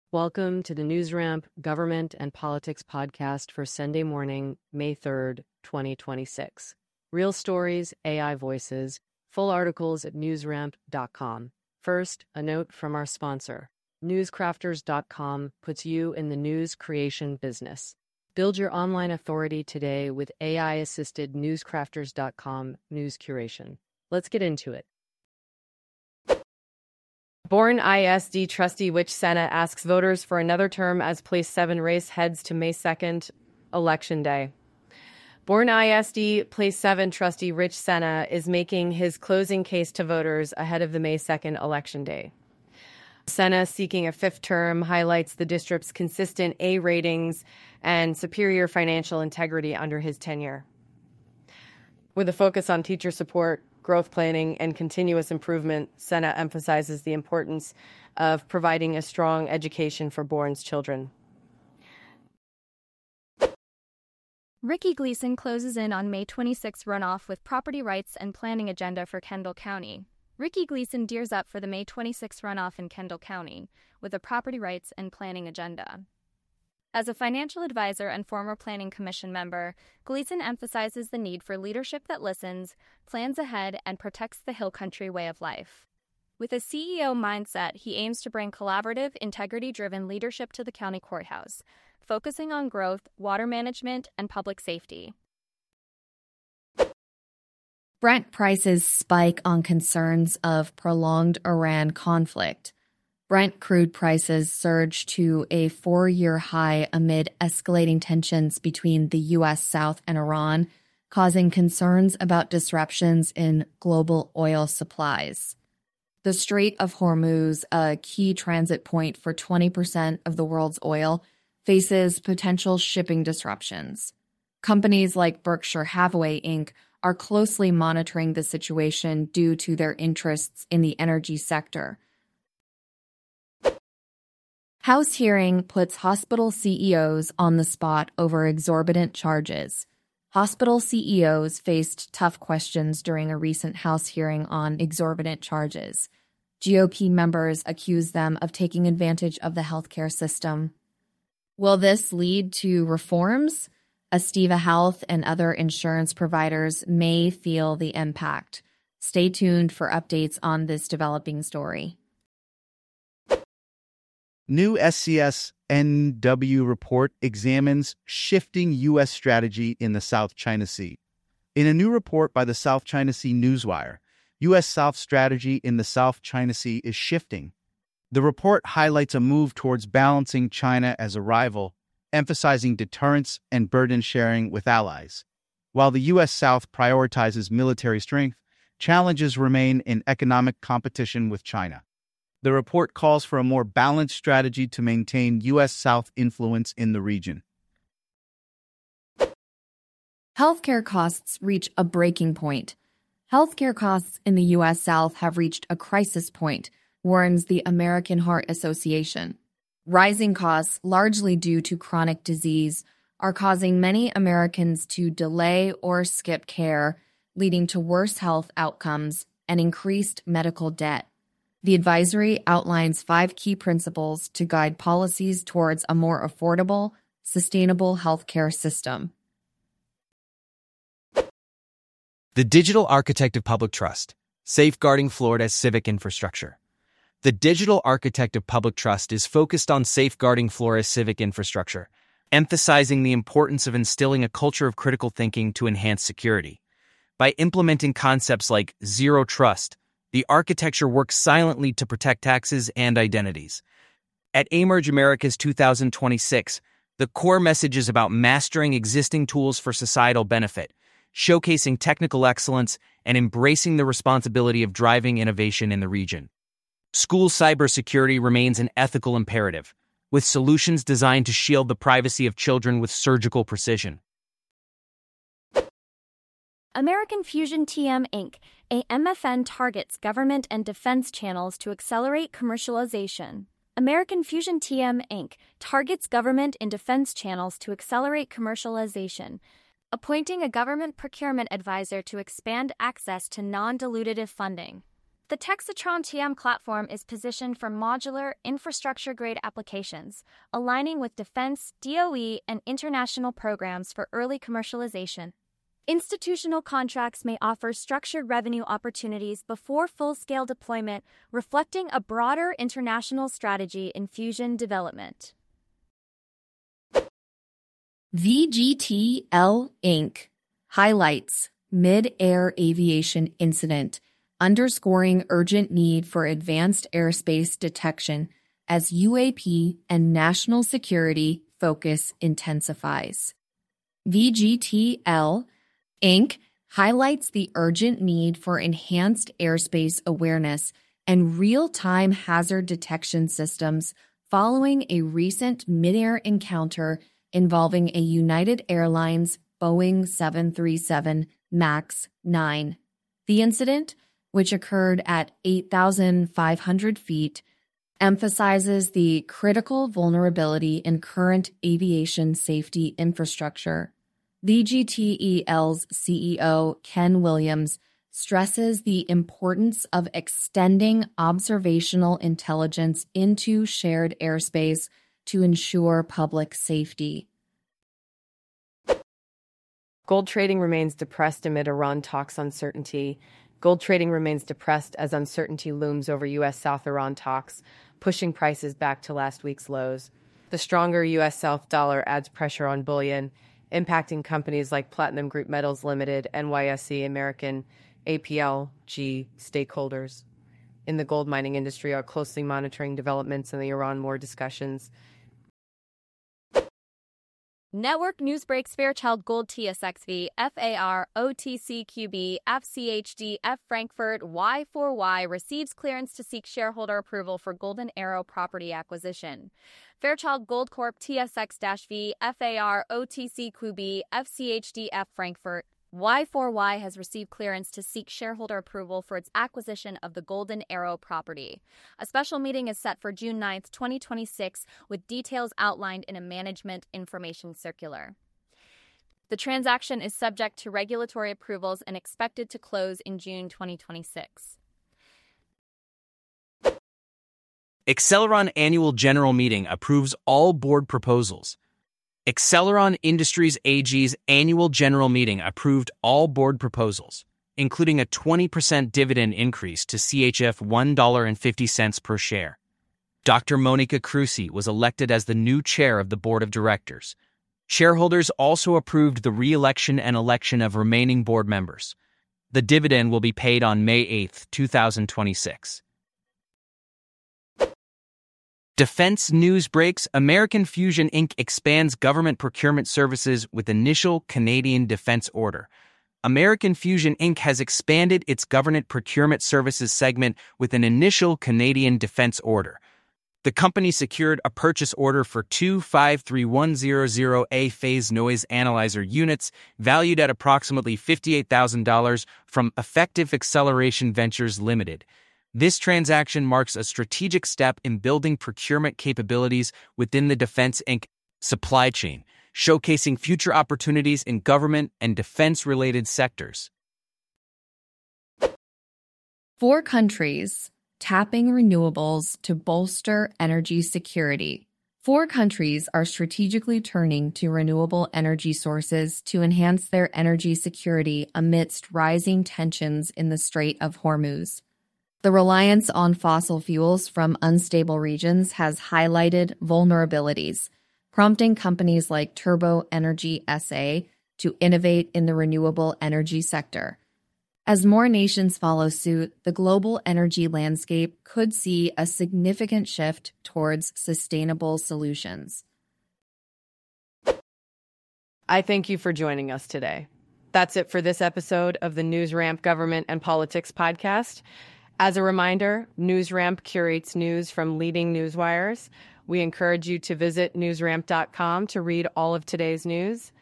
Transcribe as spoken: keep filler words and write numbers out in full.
Welcome to the NewsRamp Government and Politics podcast for Sunday morning, May third, twenty twenty-six. Real stories, A I voices, full articles at newsramp dot com. First, a note from our sponsor. newscrafters dot com puts you in the news creation business. Build your online authority today with A I-assisted newscrafters dot com news curation. Let's get into it. Bourne I S D trustee Rich Sena asks voters for another term as Place seven race heads to May second, Election Day. Bourne I S D Place seven trustee Rich Sena is making his closing case to voters ahead of the May second Election Day. Sena, seeking a fifth term, highlights the district's consistent A ratings and superior financial integrity under his tenure. With a focus on teacher support, growth planning, and continuous improvement, Sena emphasizes the importance of providing a strong education for Bourne's children. Ricky Gleason closes in on May twenty-sixth runoff with property rights and planning agenda for Kendall County. Ricky Gleason gears up for the May twenty-sixth runoff in Kendall County with a property rights and planning agenda. As a financial advisor and former Planning Commission member, Gleason emphasizes the need for leadership that listens, plans ahead, and protects the Hill Country way of life. With a C E O mindset, he aims to bring collaborative, integrity-driven leadership to the county courthouse, focusing on growth, water management, and public safety. Brent prices spike on concerns of prolonged Iran conflict. Brent crude prices surged to a four-year high amid escalating tensions between the U S South and Iran, causing concerns about disruptions in global oil supplies. The Strait of Hormuz, a key transit point for twenty percent of the world's oil, faces potential shipping disruptions. Companies like Berkshire Hathaway, Incorporated are closely monitoring the situation due to their interests in the energy sector. House hearing puts hospital C E Os on the spot over exorbitant charges. Hospital C E Os faced tough questions during a recent House hearing on exorbitant charges. G O P members accused them of taking advantage of the healthcare system. Will this lead to reforms? Estiva Health and other insurance providers may feel the impact. Stay tuned for updates on this developing story. New S C S N W report examines shifting U S strategy in the South China Sea. In a new report by the South China Sea Newswire, U S South strategy in the South China Sea is shifting. The report highlights a move towards balancing China as a rival, emphasizing deterrence and burden sharing with allies. While the U S South prioritizes military strength, challenges remain in economic competition with China. The report calls for a more balanced strategy to maintain U S South influence in the region. Healthcare costs reach a breaking point. Healthcare costs in the U S South have reached a crisis point, warns the American Heart Association. Rising costs, largely due to chronic disease, are causing many Americans to delay or skip care, leading to worse health outcomes and increased medical debt. The advisory outlines five key principles to guide policies towards a more affordable, sustainable healthcare system. The Digital Architect of Public Trust, Safeguarding Florida's Civic Infrastructure. The Digital Architect of Public Trust is focused on safeguarding Florida's civic infrastructure, emphasizing the importance of instilling a culture of critical thinking to enhance security. By implementing concepts like zero trust, the architecture works silently to protect taxes and identities. At Emerge Americas two thousand twenty-six, the core message is about mastering existing tools for societal benefit, showcasing technical excellence, and embracing the responsibility of driving innovation in the region. School cybersecurity remains an ethical imperative, with solutions designed to shield the privacy of children with surgical precision. American Fusion T M Incorporated, a M F N targets government and defense channels to accelerate commercialization. American Fusion T M Incorporated targets government and defense channels to accelerate commercialization, appointing a government procurement advisor to expand access to non-dilutive funding. The Texatron T M platform is positioned for modular, infrastructure-grade applications, aligning with defense, D O E, and international programs for early commercialization. Institutional contracts may offer structured revenue opportunities before full-scale deployment, reflecting a broader international strategy in fusion development. V G T L Incorporated highlights mid-air aviation incident, underscoring urgent need for advanced airspace detection as U A P and national security focus intensifies. V G T L Incorporated highlights the urgent need for enhanced airspace awareness and real-time hazard detection systems following a recent mid-air encounter involving a United Airlines Boeing seven thirty-seven MAX nine. The incident, which occurred at eight thousand five hundred feet, emphasizes the critical vulnerability in current aviation safety infrastructure. V G T E L's C E O, Ken Williams, stresses the importance of extending observational intelligence into shared airspace to ensure public safety. Gold trading remains depressed amid Iran talks uncertainty. Gold trading remains depressed as uncertainty looms over U S South Iran talks, pushing prices back to last week's lows. The stronger U S South dollar adds pressure on bullion, impacting companies like Platinum Group Metals Limited, N Y S E American, A P L G stakeholders in the gold mining industry are closely monitoring developments in the Iran war discussions. Network news breaks: Fairchild Gold T S X V, F A R, O T C Q B, F C H D F Frankfurt, Y four Y receives clearance to seek shareholder approval for Golden Arrow property acquisition. Fairchild Gold Corp T S X V, F A R, O T C Q B, F C H D F Frankfurt, Y four Y has received clearance to seek shareholder approval for its acquisition of the Golden Arrow property. A special meeting is set for June ninth, twenty twenty-six, with details outlined in a management information circular. The transaction is subject to regulatory approvals and expected to close in June twenty twenty-six. Acceleron Annual General Meeting approves all board proposals. Acceleron Industries A G's annual general meeting approved all board proposals, including a twenty percent dividend increase to C H F one dollar and fifty cents per share. Doctor Monica Cruci was elected as the new chair of the board of directors. Shareholders also approved the re-election and election of remaining board members. The dividend will be paid on May eighth, twenty twenty-six. Defense news breaks: American Fusion Incorporated expands government procurement services with initial Canadian defense order. American Fusion Incorporated has expanded its government procurement services segment with an initial Canadian defense order. The company secured a purchase order for two five three one zero zero A phase noise analyzer units valued at approximately fifty-eight thousand dollars from Effective Acceleration Ventures Limited. This transaction marks a strategic step in building procurement capabilities within the Defense Incorporated supply chain, showcasing future opportunities in government and defense-related sectors. Four countries tapping renewables to bolster energy security. Four countries are strategically turning to renewable energy sources to enhance their energy security amidst rising tensions in the Strait of Hormuz. The reliance on fossil fuels from unstable regions has highlighted vulnerabilities, prompting companies like Turbo Energy S A to innovate in the renewable energy sector. As more nations follow suit, the global energy landscape could see a significant shift towards sustainable solutions. I thank you for joining us today. That's it for this episode of the NewsRamp Government and Politics podcast. As a reminder, NewsRamp curates news from leading newswires. We encourage you to visit newsramp dot com to read all of today's news.